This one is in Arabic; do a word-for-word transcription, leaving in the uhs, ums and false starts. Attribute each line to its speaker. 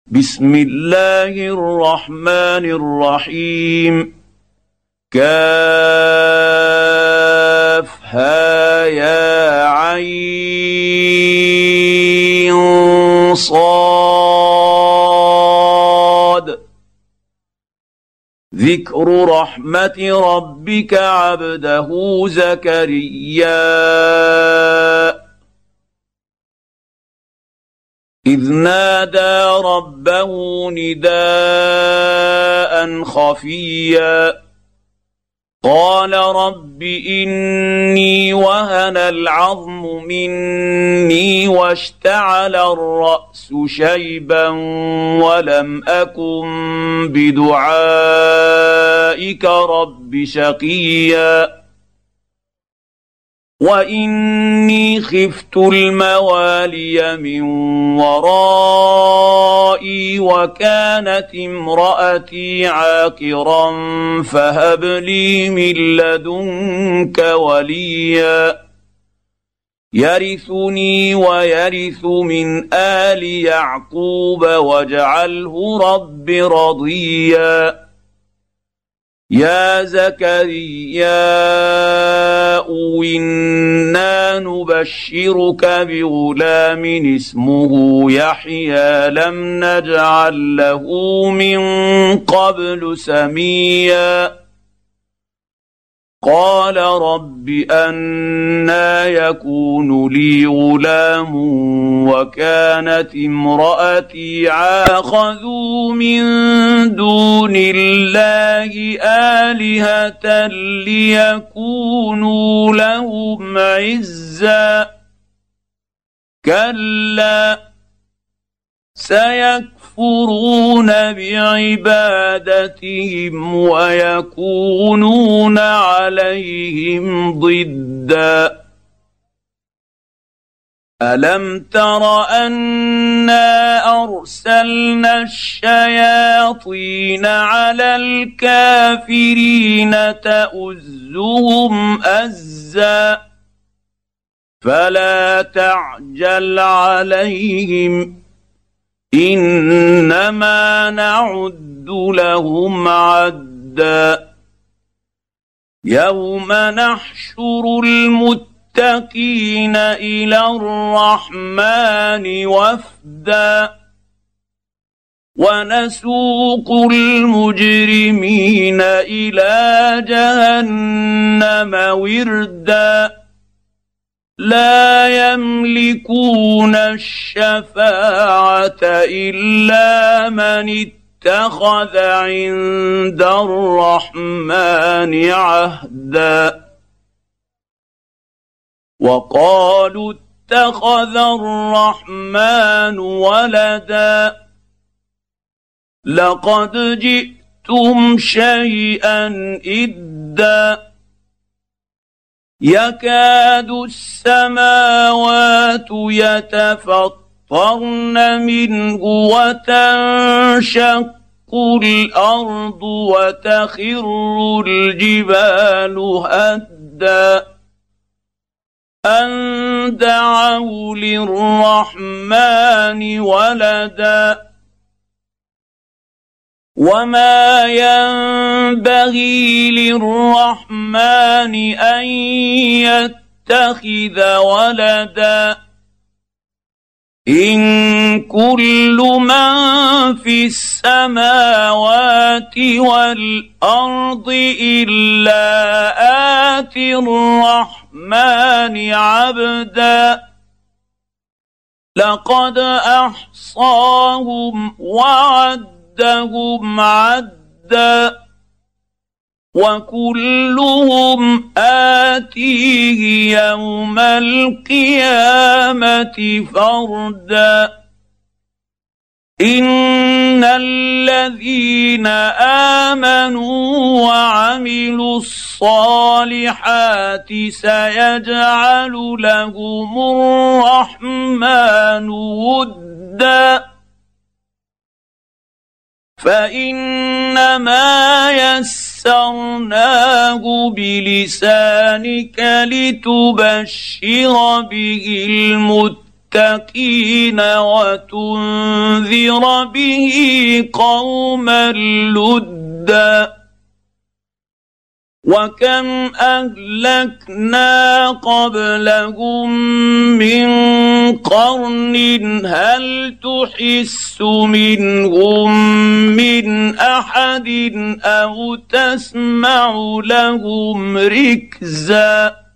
Speaker 1: بسم الله الرحمن الرحيم. كافها يا عين صاد. ذكر رحمة ربك عبده زكريا إذ نادى ربه نداء خفيا قال رب إني وهن العظم مني واشتعل الرأس شيبا ولم أكن بدعائك رب شقيا وإني خفت الموالي من ورائي وكانت امرأتي عاقرا فهب لي من لدنك وليا يرثني ويرث من آل يعقوب واجعله رب رضيا. يا زكريا إنا نبشرك بغلام اسمه يحيى لم نجعل له من قبل سميا قال رب أنى يكون لي غلام وكانت امرأتي عاقر من دون الله آلهة ليكونوا لهم عزا كلا سيكفرون بعبادتهم ويكونون عليهم ضدا. ألم تر أنا أرسلنا الشياطين على الكافرين تؤزهم أزا فلا تعجل عليهم إنما نعد لهم عدا. يوم نحشر المتقين إلى الرحمن وفدا ونسوق المجرمين إلى جهنم وردا لا يملكون الشفاعة إلا من اتخذ عند الرحمن عهدا وقالوا اتخذ الرحمن ولدا لقد جئتم شيئا إدا يكاد السماوات يتفطرن منه وتنشق الأرض وتخر الجبال هدا أن دعوا للرحمن ولدا وما ينبغي للرحمن أن يتخذ ولدا إن كل من في السماوات والأرض إلا آتي الرحمن عبدا لقد أحصاهم وعد هم عدا وكلهم آتيه يوم القيامة فردا. إن الذين آمنوا وعملوا الصالحات سيجعل لهم الرحمن ودا فإنما يسرناه بلسانك لتبشر به المتقين للمتقين وتنذر به قوما لدا وكم اهلكنا قبلهم من قرن هل تحس منهم من احد او تسمع لهم ركزا